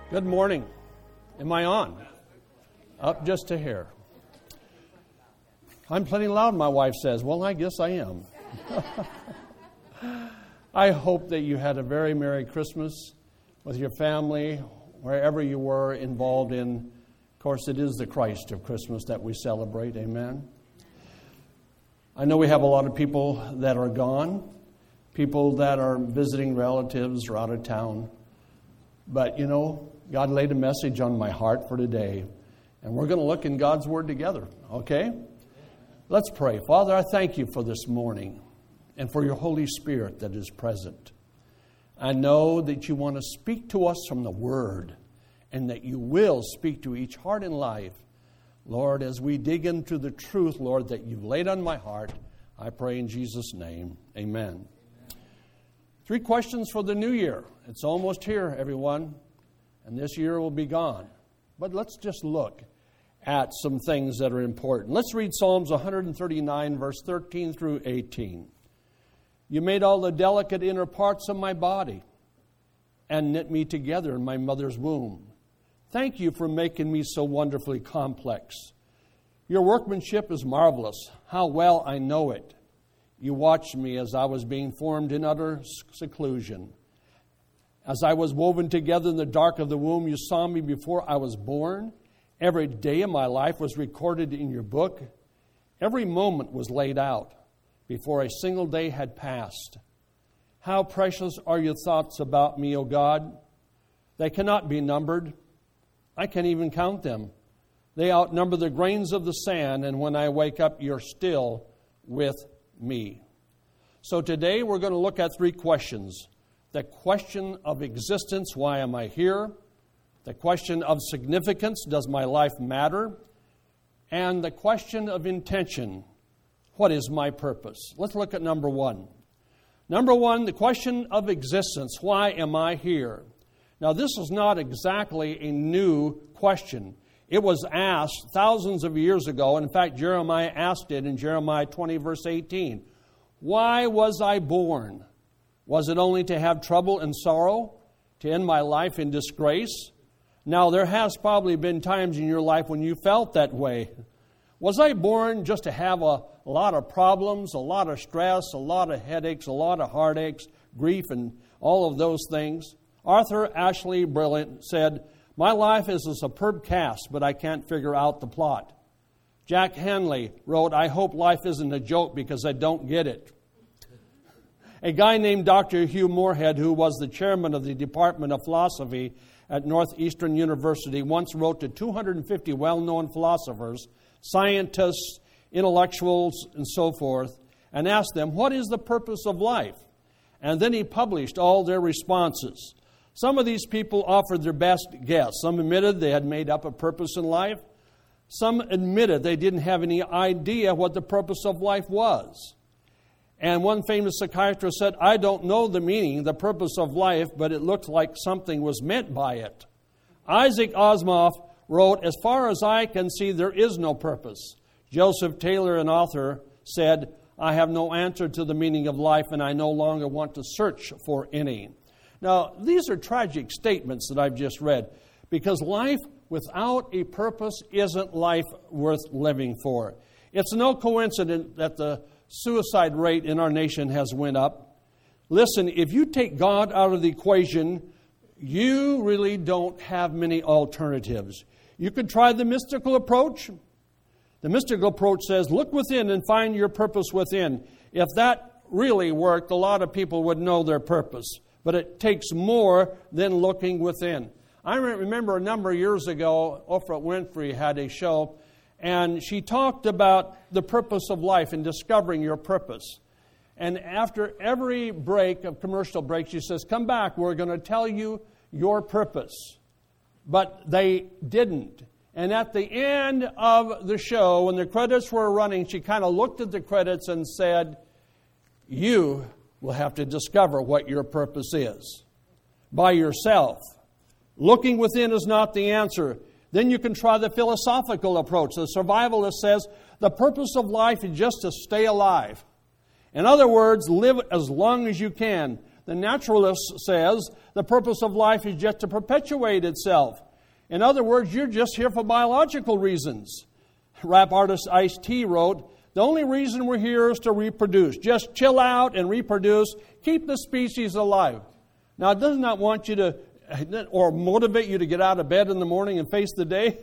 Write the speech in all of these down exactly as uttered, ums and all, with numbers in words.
Good morning. Am I on? Up just a hair. I'm plenty loud, my wife says. Well, I guess I am. I hope that you had a very Merry Christmas with your family, wherever you were involved in. Of course, it is the Christ of Christmas that we celebrate. Amen. I know we have a lot of people that are gone, people that are visiting relatives or out of town. But, you know, God laid a message on my heart for today, and we're going to look in God's Word together, okay? Let's pray. Father, I thank you for this morning and for your Holy Spirit that is present. I know that you want to speak to us from the Word and that you will speak to each heart and life. Lord, as we dig into the truth, Lord, that you've laid on my heart, I pray in Jesus' name, amen. Three questions for the new year. It's almost here, everyone, and this year will be gone. But let's just look at some things that are important. Let's read Psalms one thirty-nine, verse thirteen through eighteen. You made all the delicate inner parts of my body and knit me together in my mother's womb. Thank you for making me so wonderfully complex. Your workmanship is marvelous. How well I know it. You watched me as I was being formed in utter seclusion. As I was woven together in the dark of the womb, you saw me before I was born. Every day of my life was recorded in your book. Every moment was laid out before a single day had passed. How precious are your thoughts about me, O God. They cannot be numbered. I can't even count them. They outnumber the grains of the sand, and when I wake up, you're still with me. So today we're going to look at three questions. The question of existence, why am I here? The question of significance, does my life matter? And the question of intention, what is my purpose? Let's look at number one. Number one, the question of existence, why am I here? Now this is not exactly a new question. It was asked thousands of years ago. In fact, Jeremiah asked it in Jeremiah twenty, verse eighteen. Why was I born? Was it only to have trouble and sorrow? To end my life in disgrace? Now, there has probably been times in your life when you felt that way. Was I born just to have a, a lot of problems, a lot of stress, a lot of headaches, a lot of heartaches, grief, and all of those things? Arthur Ashley Brilliant said, my life is a superb cast, but I can't figure out the plot. Jack Hanley wrote, I hope life isn't a joke because I don't get it. A guy named Doctor Hugh Moorhead, who was the chairman of the Department of Philosophy at Northeastern University, once wrote to two hundred fifty well-known philosophers, scientists, intellectuals, and so forth, and asked them, what is the purpose of life? And then he published all their responses. Some of these people offered their best guess. Some admitted they had made up a purpose in life. Some admitted they didn't have any idea what the purpose of life was. And one famous psychiatrist said, I don't know the meaning, the purpose of life, but it looked like something was meant by it. Isaac Asimov wrote, as far as I can see, there is no purpose. Joseph Taylor, an author, said, I have no answer to the meaning of life, and I no longer want to search for any. Now, these are tragic statements that I've just read, because life without a purpose isn't life worth living for. It's no coincidence that the suicide rate in our nation has went up. Listen, if you take God out of the equation, you really don't have many alternatives. You could try the mystical approach. The mystical approach says, look within and find your purpose within. If that really worked, a lot of people would know their purpose. But it takes more than looking within. I remember a number of years ago, Oprah Winfrey had a show, and she talked about the purpose of life and discovering your purpose. And after every break of commercial break, she says, come back, we're going to tell you your purpose. But they didn't. And at the end of the show, when the credits were running, she kind of looked at the credits and said, you will have to discover what your purpose is by yourself. Looking within is not the answer. Then you can try the philosophical approach. The survivalist says the purpose of life is just to stay alive. In other words, live as long as you can. The naturalist says the purpose of life is just to perpetuate itself. In other words, you're just here for biological reasons. Rap artist Ice-T wrote, the only reason we're here is to reproduce. Just chill out and reproduce. Keep the species alive. Now, it does not want you to, or motivate you to get out of bed in the morning and face the day.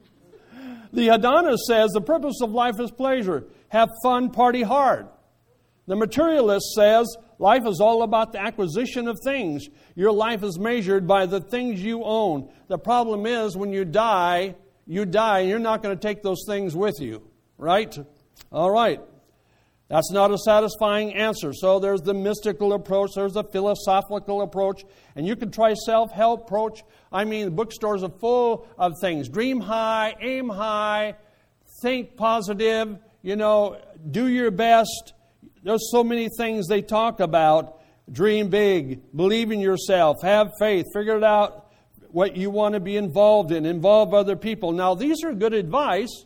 The hedonist says the purpose of life is pleasure. Have fun, party hard. The materialist says life is all about the acquisition of things. Your life is measured by the things you own. The problem is when you die, you die and you're not going to take those things with you. Right? All right. That's not a satisfying answer. So there's the mystical approach, there's the philosophical approach, and you can try self-help approach. I mean, bookstores are full of things. Dream high, aim high, think positive, you know, do your best. There's so many things they talk about. Dream big, believe in yourself, have faith, figure it out what you want to be involved in, involve other people. Now, these are good advice,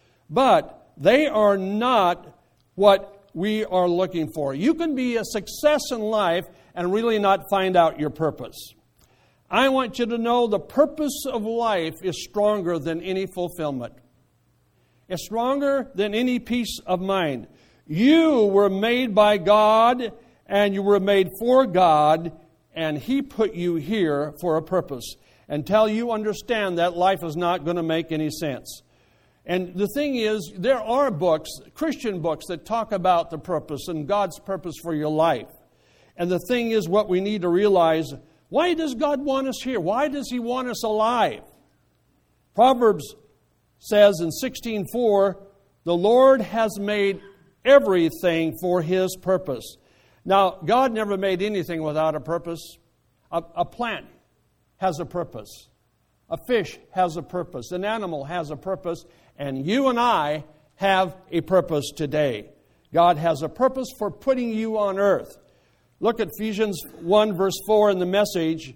but they are not what we are looking for. You can be a success in life and really not find out your purpose. I want you to know the purpose of life is stronger than any fulfillment. It's stronger than any peace of mind. You were made by God and you were made for God, and He put you here for a purpose. Until you understand that, life is not going to make any sense. And the thing is, there are books, Christian books, that talk about the purpose and God's purpose for your life. And the thing is, what we need to realize, why does God want us here? Why does He want us alive? Proverbs says in sixteen four, the Lord has made everything for His purpose. Now, God never made anything without a purpose. A, a plant has a purpose. A fish has a purpose. An animal has a purpose. And you and I have a purpose today. God has a purpose for putting you on earth. Look at Ephesians one verse four in the Message.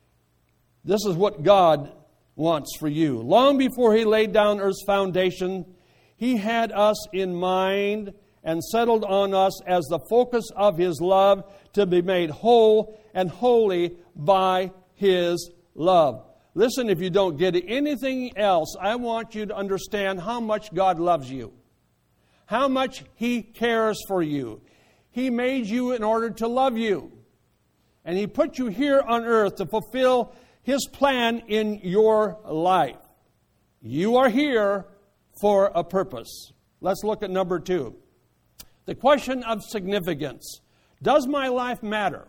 This is what God wants for you. Long before He laid down earth's foundation, He had us in mind and settled on us as the focus of His love to be made whole and holy by His love. Listen, if you don't get anything else, I want you to understand how much God loves you, how much He cares for you. He made you in order to love you. And He put you here on earth to fulfill His plan in your life. You are here for a purpose. Let's look at number two. The question of significance. Does my life matter?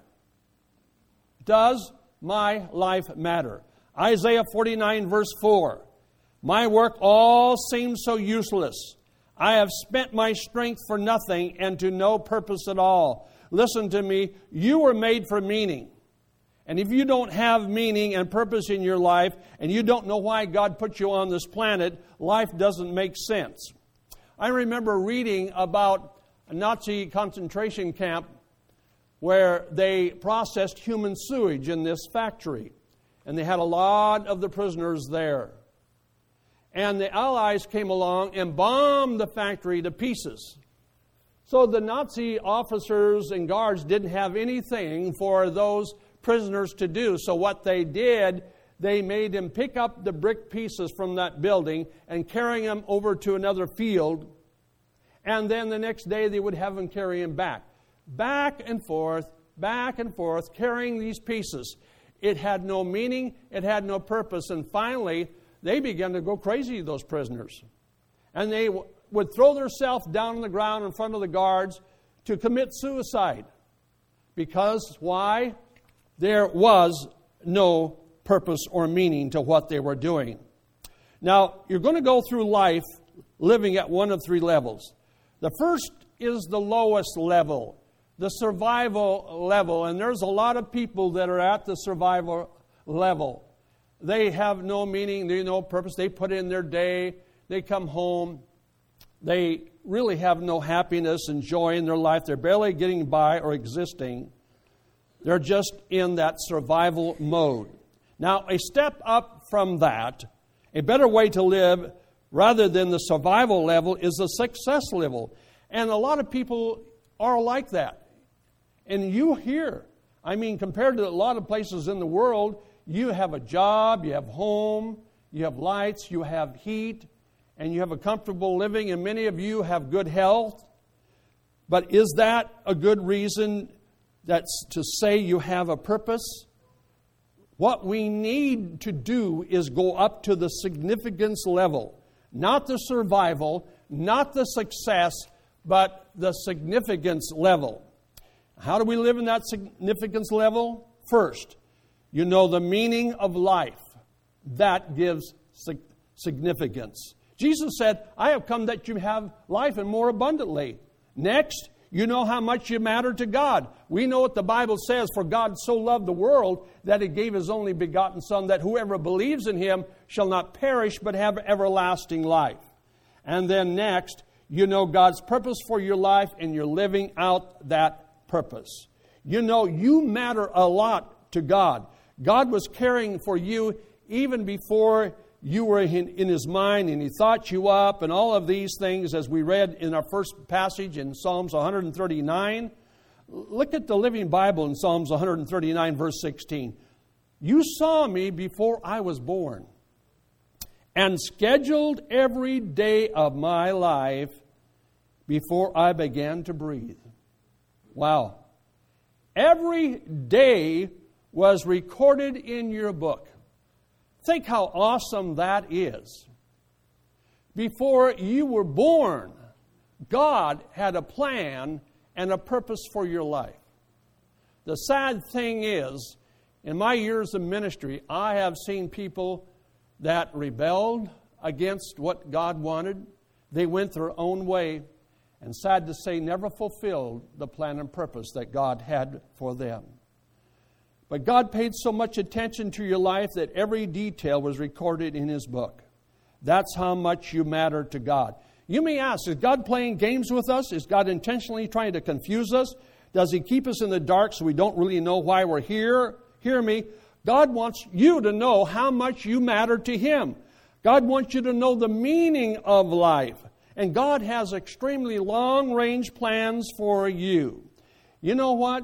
Does my life matter? Isaiah forty-nine verse four. My work all seems so useless. I have spent my strength for nothing and to no purpose at all. Listen to me. You were made for meaning. And if you don't have meaning and purpose in your life, and you don't know why God put you on this planet, life doesn't make sense. I remember reading about a Nazi concentration camp where they processed human sewage in this factory. And they had a lot of the prisoners there. And the Allies came along and bombed the factory to pieces. So the Nazi officers and guards didn't have anything for those prisoners to do. So what they did, they made them pick up the brick pieces from that building and carry them over to another field. And then the next day they would have them carry them back. Back and forth, back and forth, carrying these pieces. It had no meaning. It had no purpose. And finally, they began to go crazy, those prisoners. And they w- would throw themselves down on the ground in front of the guards to commit suicide. Because, why? There was no purpose or meaning to what they were doing. Now, you're going to go through life living at one of three levels. The first is the lowest level. The survival level, and there's a lot of people that are at the survival level. They have no meaning, they have no purpose. They put in their day, they come home. They really have no happiness and joy in their life. They're barely getting by or existing. They're just in that survival mode. Now, a step up from that, a better way to live rather than the survival level is the success level. And a lot of people are like that. And you here, I mean, compared to a lot of places in the world, you have a job, you have home, you have lights, you have heat, and you have a comfortable living, and many of you have good health. But is that a good reason that's to say you have a purpose? What we need to do is go up to the significance level. Not the survival, not the success, but the significance level. How do we live in that significance level? First, you know the meaning of life. That gives significance. Jesus said, I have come that you have life and more abundantly. Next, you know how much you matter to God. We know what the Bible says, for God so loved the world that He gave His only begotten Son, that whoever believes in Him shall not perish but have everlasting life. And then next, you know God's purpose for your life and you're living out that purpose. You know you matter a lot to God. God was caring for you even before you were in, in His mind, and He thought you up, and all of these things, as we read in our first passage in Psalms one thirty-nine. Look at the Living Bible in Psalms one thirty-nine, verse sixteen. You saw me before I was born, and scheduled every day of my life before I began to breathe. Wow. Every day was recorded in your book. Think how awesome that is. Before you were born, God had a plan and a purpose for your life. The sad thing is, in my years of ministry, I have seen people that rebelled against what God wanted. They went their own way, and sad to say, never fulfilled the plan and purpose that God had for them. But God paid so much attention to your life that every detail was recorded in His book. That's how much you matter to God. You may ask, is God playing games with us? Is God intentionally trying to confuse us? Does He keep us in the dark so we don't really know why we're here? Hear me. God wants you to know how much you matter to Him. God wants you to know the meaning of life. And God has extremely long-range plans for you. You know what?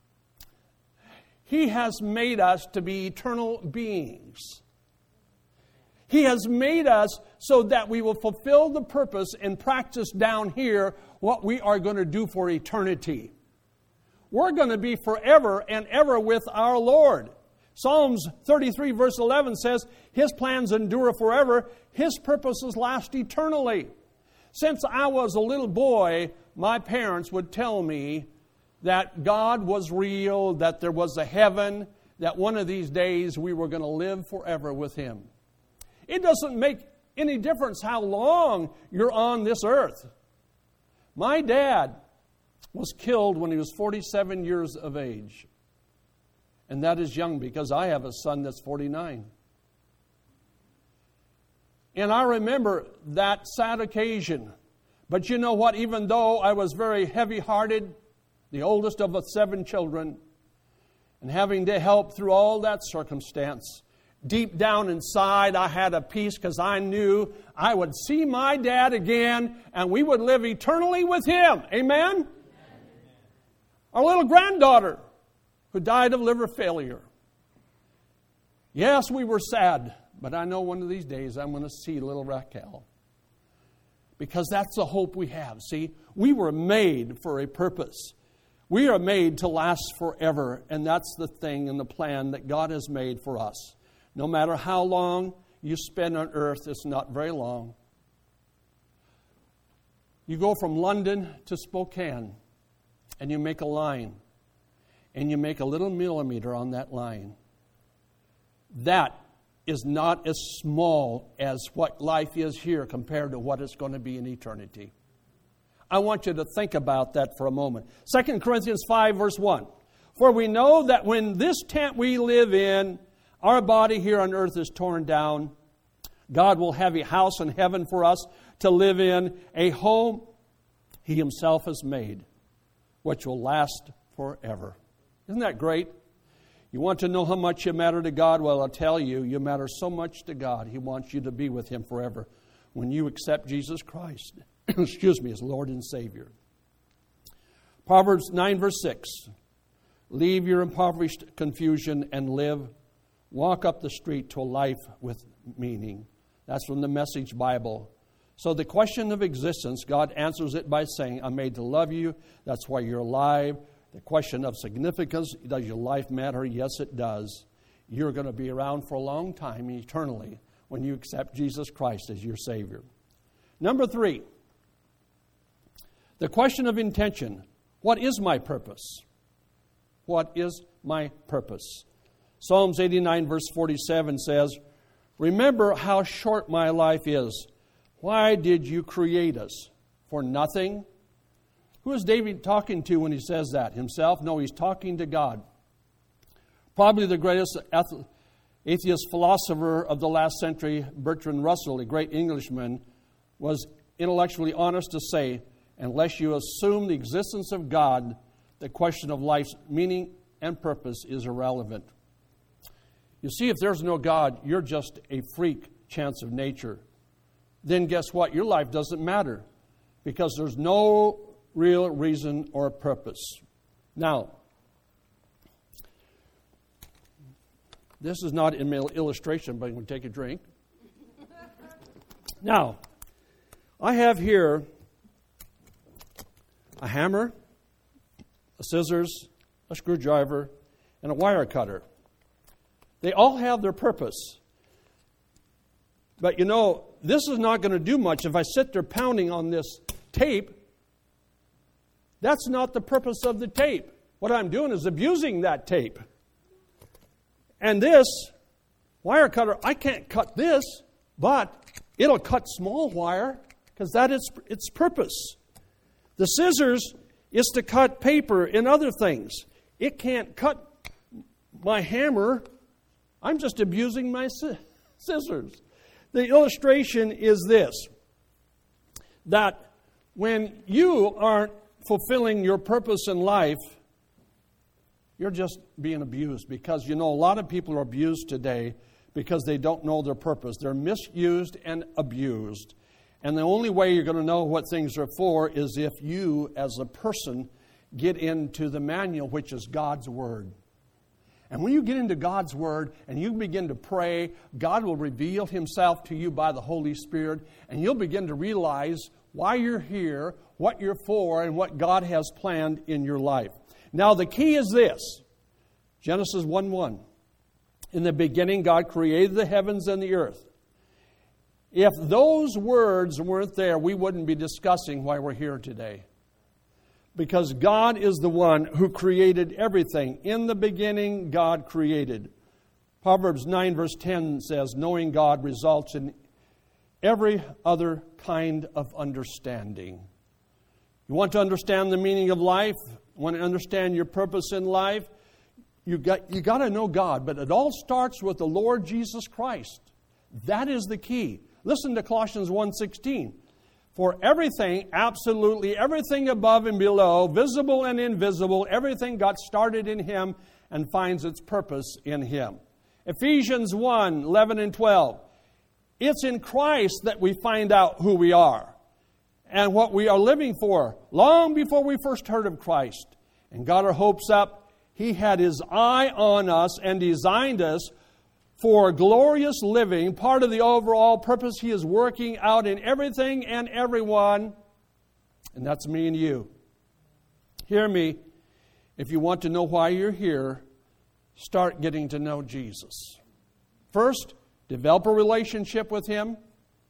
He has made us to be eternal beings. He has made us so that we will fulfill the purpose and practice down here what we are going to do for eternity. We're going to be forever and ever with our Lord. Psalms thirty-three verse eleven says, His plans endure forever, His purposes last eternally. Since I was a little boy, my parents would tell me that God was real, that there was a heaven, that one of these days we were going to live forever with Him. It doesn't make any difference how long you're on this earth. My dad was killed when he was forty-seven years of age. And that is young because I have a son that's forty-nine. And I remember that sad occasion. But you know what? Even though I was very heavy-hearted, the oldest of the seven children, and having to help through all that circumstance, deep down inside I had a peace because I knew I would see my dad again and we would live eternally with Him. Amen? Amen. Our little granddaughter who died of liver failure. Yes, we were sad, but I know one of these days I'm going to see little Raquel. Because that's the hope we have. See, we were made for a purpose. We are made to last forever, and that's the thing and the plan that God has made for us. No matter how long you spend on earth, it's not very long. You go from London to Spokane, and you make a line, and you make a little millimeter on that line. That is not as small as what life is here compared to what it's going to be in eternity. I want you to think about that for a moment. Second Corinthians five, verse one. For we know that when this tent we live in, our body here on earth is torn down, God will have a house in heaven for us to live in, a home He Himself has made, which will last forever. Isn't that great? You want to know how much you matter to God? Well, I'll tell you, you matter so much to God. He wants you to be with Him forever when you accept Jesus Christ, excuse me, as Lord and Savior. Proverbs nine, verse six. Leave your impoverished confusion and live. Walk up the street to a life with meaning. That's from the Message Bible. So the question of existence, God answers it by saying, I'm made to love you. That's why you're alive. The question of significance, does your life matter? Yes, it does. You're going to be around for a long time, eternally, when you accept Jesus Christ as your Savior. Number three, the question of intention. What is my purpose? What is my purpose? Psalms eighty-nine verse forty-seven says, remember how short my life is. Why did you create us? For nothing? Who is David talking to when he says that? Himself? No, he's talking to God. Probably the greatest atheist philosopher of the last century, Bertrand Russell, a great Englishman, was intellectually honest to say, unless you assume the existence of God, the question of life's meaning and purpose is irrelevant. You see, if there's no God, you're just a freak chance of nature. Then guess what? Your life doesn't matter because there's no real reason or purpose. Now, this is not an illustration, but I'm going to take a drink. Now, I have here a hammer, a scissors, a screwdriver, and a wire cutter. They all have their purpose. But you know, this is not going to do much if I sit there pounding on this tape. That's not the purpose of the tape. What I'm doing is abusing that tape. And this wire cutter, I can't cut this, but it'll cut small wire because that is its purpose. The scissors is to cut paper and other things. It can't cut my hammer. I'm just abusing my scissors. The illustration is this, that when you aren't fulfilling your purpose in life, you're just being abused because, you know, a lot of people are abused today because they don't know their purpose. They're misused and abused. And the only way you're going to know what things are for is if you, as a person, get into the manual, which is God's Word. And when you get into God's Word and you begin to pray, God will reveal Himself to you by the Holy Spirit, and you'll begin to realize why you're here, what you're for, and what God has planned in your life. Now, the key is this. Genesis one one. In the beginning, God created the heavens and the earth. If those words weren't there, we wouldn't be discussing why we're here today. Because God is the one who created everything. In the beginning, God created. Proverbs nine verse ten says, knowing God results in every other kind of understanding. You want to understand the meaning of life? You want to understand your purpose in life? You got, you got to know God. But it all starts with the Lord Jesus Christ. That is the key. Listen to Colossians one sixteen. For everything, absolutely everything above and below, visible and invisible, everything got started in Him and finds its purpose in Him. Ephesians one eleven and twelve. It's in Christ that we find out who we are and what we are living for. Long before we first heard of Christ and got our hopes up, He had His eye on us and designed us for glorious living, part of the overall purpose He is working out in everything and everyone, and that's me and you. Hear me, if you want to know why you're here, start getting to know Jesus. First, develop a relationship with Him,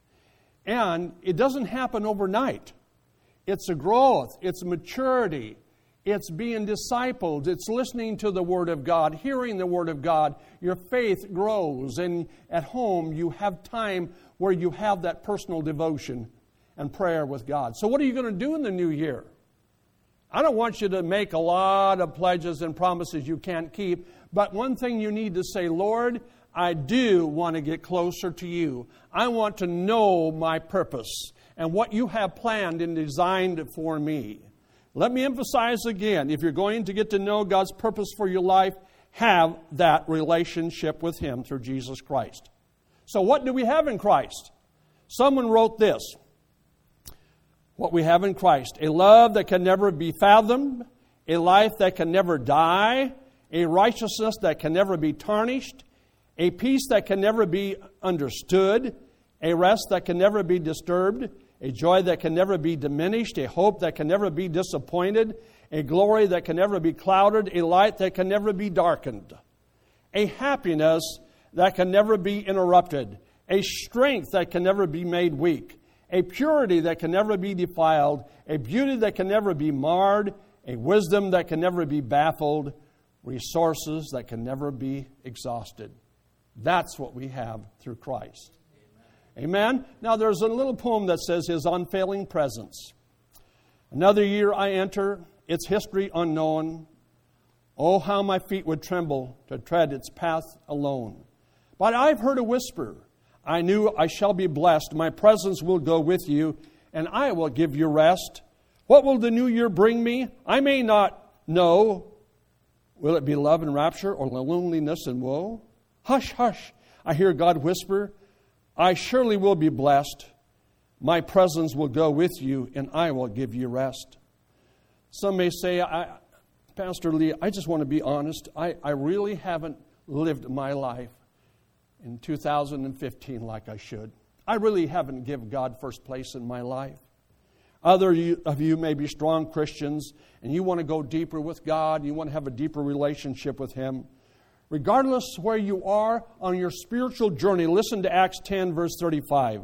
and it doesn't happen overnight. It's a growth, it's maturity. It's being discipled. It's listening to the Word of God, hearing the Word of God. Your faith grows. And at home, you have time where you have that personal devotion and prayer with God. So what are you going to do in the new year? I don't want you to make a lot of pledges and promises you can't keep. But one thing you need to say, Lord, I do want to get closer to You. I want to know my purpose and what You have planned and designed for me. Let me emphasize again, if you're going to get to know God's purpose for your life, have that relationship with Him through Jesus Christ. So what do we have in Christ? Someone wrote this. What we have in Christ, a love that can never be fathomed, a life that can never die, a righteousness that can never be tarnished, a peace that can never be understood, a rest that can never be disturbed, a joy that can never be diminished, a hope that can never be disappointed, a glory that can never be clouded, a light that can never be darkened, a happiness that can never be interrupted, a strength that can never be made weak, a purity that can never be defiled, a beauty that can never be marred, a wisdom that can never be baffled, resources that can never be exhausted. That's what we have through Christ. Amen? Now there's a little poem that says, His unfailing presence. Another year I enter, its history unknown. Oh, how my feet would tremble to tread its path alone. But I've heard a whisper. I knew I shall be blessed. My presence will go with you, and I will give you rest. What will the new year bring me? I may not know. Will it be love and rapture or loneliness and woe? Hush, hush, I hear God whisper. I surely will be blessed. My presence will go with you, and I will give you rest. Some may say, I, Pastor Lee, I just want to be honest. I, I really haven't lived my life in two thousand fifteen like I should. I really haven't given God first place in my life. Other of you may be strong Christians, and you want to go deeper with God. You want to have a deeper relationship with Him. Regardless where you are on your spiritual journey, listen to Acts ten, verse thirty-five.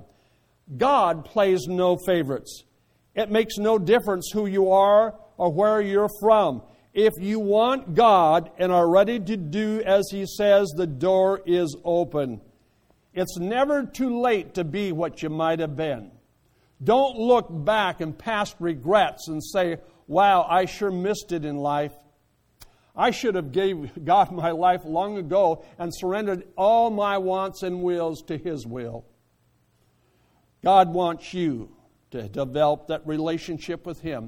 God plays no favorites. It makes no difference who you are or where you're from. If you want God and are ready to do as He says, the door is open. It's never too late to be what you might have been. Don't look back and past regrets and say, wow, I sure missed it in life. I should have gave God my life long ago and surrendered all my wants and wills to His will. God wants you to develop that relationship with Him.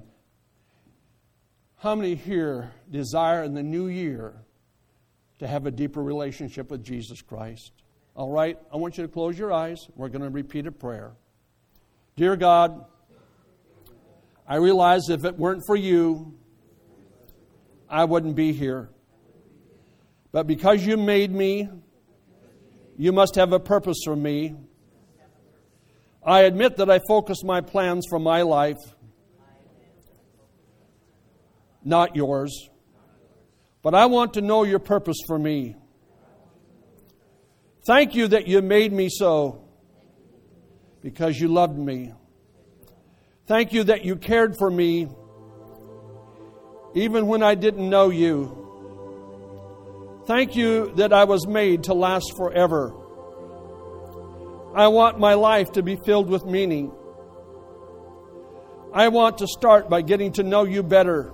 How many here desire in the new year to have a deeper relationship with Jesus Christ? All right, I want you to close your eyes. We're going to repeat a prayer. Dear God, I realize if it weren't for you, I wouldn't be here. But because you made me, you must have a purpose for me. I admit that I focus my plans for my life, not yours. But I want to know your purpose for me. Thank you that you made me so because you loved me. Thank you that you cared for me even when I didn't know you. Thank you that I was made to last forever. I want my life to be filled with meaning. I want to start by getting to know you better.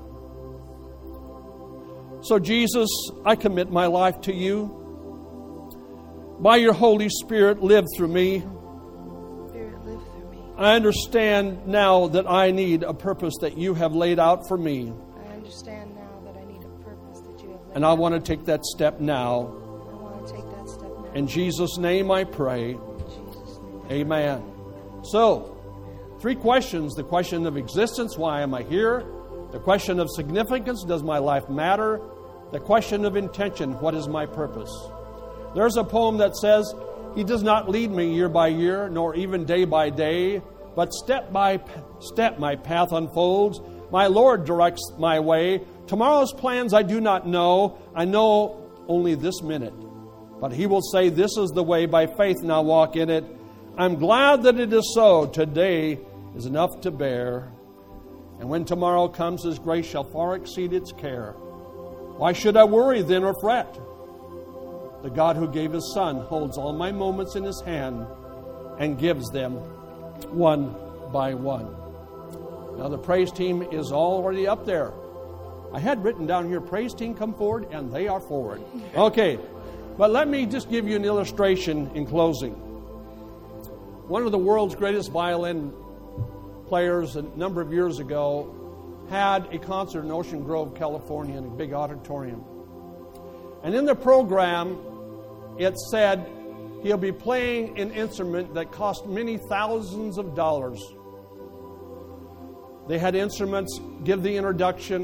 So Jesus, I commit my life to you. By your Holy Spirit, live through me. Spirit, live through me. I understand now that I need a purpose that you have laid out for me. I understand now that I need a purpose that you have laid And I out. want to take that step now. I want to take that step now. In Jesus' name I pray. In Jesus' name. Amen. So, three questions. The question of existence, why am I here? The question of significance, does my life matter? The question of intention, what is my purpose? There's a poem that says, He does not lead me year by year, nor even day by day, but step by step my path unfolds. My Lord directs my way. Tomorrow's plans I do not know. I know only this minute. But He will say, this is the way, by faith now walk in it. I'm glad that it is so. Today is enough to bear. And when tomorrow comes, His grace shall far exceed its care. Why should I worry then or fret? The God who gave His Son holds all my moments in His hand and gives them one by one. Now the praise team is already up there. I had written down here, praise team come forward, and they are forward. Okay, but let me just give you an illustration in closing. One of the world's greatest violin players a number of years ago had a concert in Ocean Grove, California, in a big auditorium. And in the program, it said he'll be playing an instrument that cost many thousands of dollars. They had instruments give the introduction,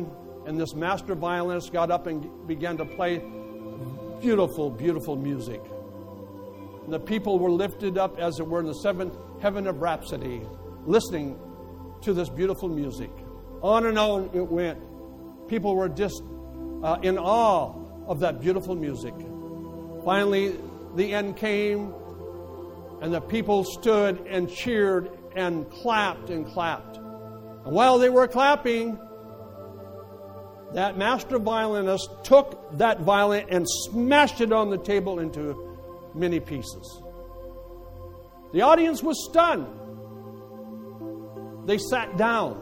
And this master violinist got up and began to play beautiful, beautiful music. And the people were lifted up, as it were, in the seventh heaven of rhapsody, listening to this beautiful music. On and on it went. People were just uh, in awe of that beautiful music. Finally, the end came, and the people stood and cheered and clapped and clapped. And while they were clapping, that master violinist took that violin and smashed it on the table into many pieces. The audience was stunned. They sat down.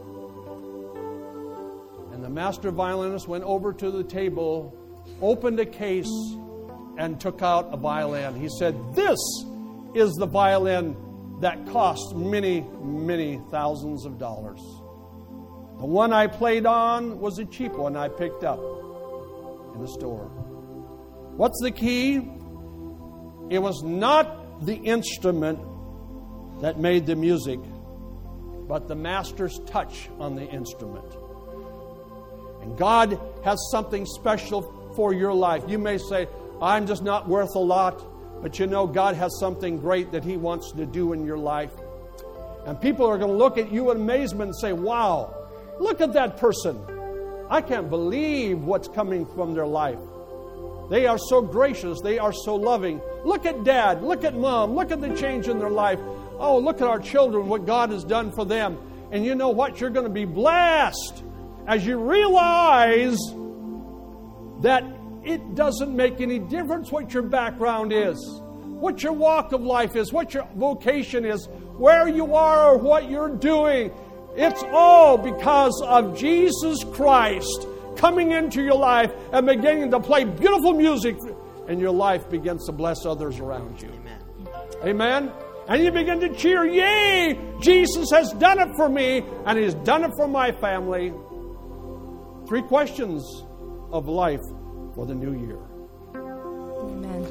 And the master violinist went over to the table, opened a case, and took out a violin. He said, "This is the violin that cost many, many thousands of dollars. The one I played on was a cheap one I picked up in the store." What's the key? It was not the instrument that made the music, but the master's touch on the instrument. And God has something special for your life. You may say, "I'm just not worth a lot," but you know God has something great that He wants to do in your life. And people are going to look at you in amazement and say, "Wow, look at that person. I can't believe what's coming from their life. They are so gracious. They are so loving. Look at Dad. Look at Mom. Look at the change in their life. Oh, look at our children, what God has done for them." And you know what? You're going to be blessed as you realize that it doesn't make any difference what your background is, what your walk of life is, what your vocation is, where you are or what you're doing. It's all because of Jesus Christ coming into your life and beginning to play beautiful music, and your life begins to bless others around you. Amen. Amen? And you begin to cheer, "Yay! Jesus has done it for me, and He's done it for my family." Three questions of life for the new year. Amen.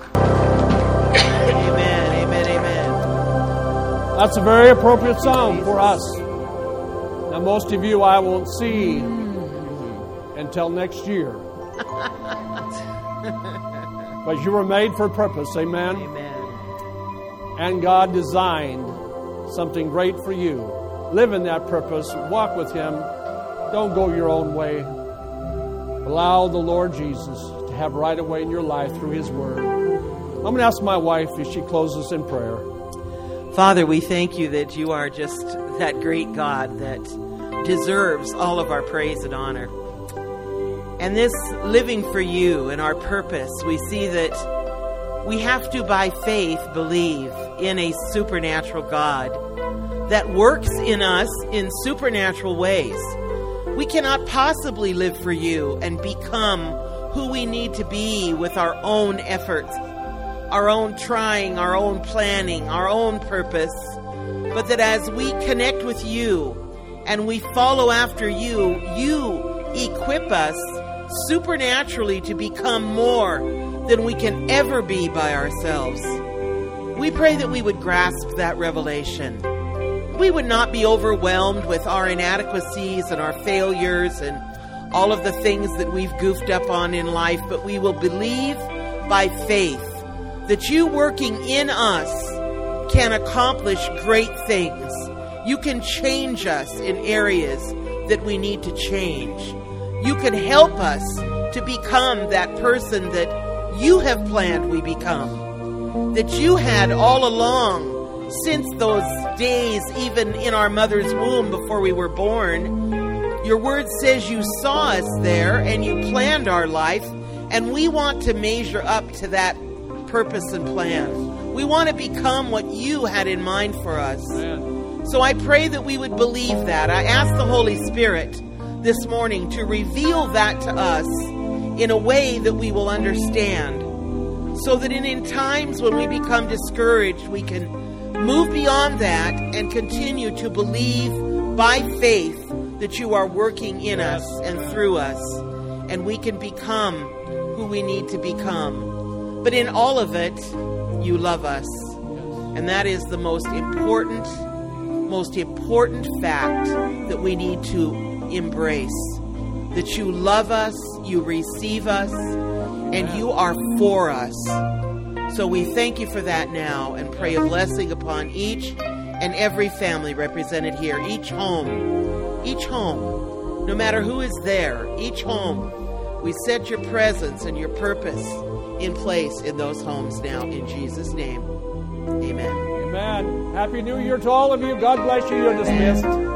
Amen, amen, amen. That's a very appropriate song for us. Now, most of you I won't see until next year. But you were made for a purpose, amen? Amen. And God designed something great for you. Live in that purpose. Walk with Him. Don't go your own way. Allow the Lord Jesus to have right away in your life through His Word. I'm going to ask my wife if she closes in prayer. Father, we thank You that You are just that great God that deserves all of our praise and honor. And this living for You and our purpose, we see that we have to, by faith, believe in a supernatural God that works in us in supernatural ways. We cannot possibly live for You and become who we need to be with our own efforts, our own trying, our own planning, our own purpose, but that as we connect with You and we follow after You, You equip us supernaturally to become more than we can ever be by ourselves. We pray that we would grasp that revelation. We would not be overwhelmed with our inadequacies and our failures and all of the things that we've goofed up on in life, but we will believe by faith that You working in us can accomplish great things. You can change us in areas that we need to change. You can help us to become that person that You have planned we become, that You had all along since those days, even in our mother's womb before we were born. Your word says You saw us there and You planned our life, and we want to measure up to that purpose and plan. We want to become what You had in mind for us. Amen. So I pray that we would believe that. I ask the Holy Spirit this morning to reveal that to us in a way that we will understand, so that in, in times when we become discouraged, we can move beyond that and continue to believe by faith that You are working in us and through us, and we can become who we need to become. But in all of it, You love us. And that is the most important, most important fact that we need to embrace. that you love us, you receive us, and you are for us. So we thank you for that now and pray a blessing upon each and every family represented here, each home, each home, no matter who is there, each home. We set your presence and your purpose in place in those homes now, in Jesus' name. Amen. Amen. Happy New Year to all of you. God bless you. You're dismissed.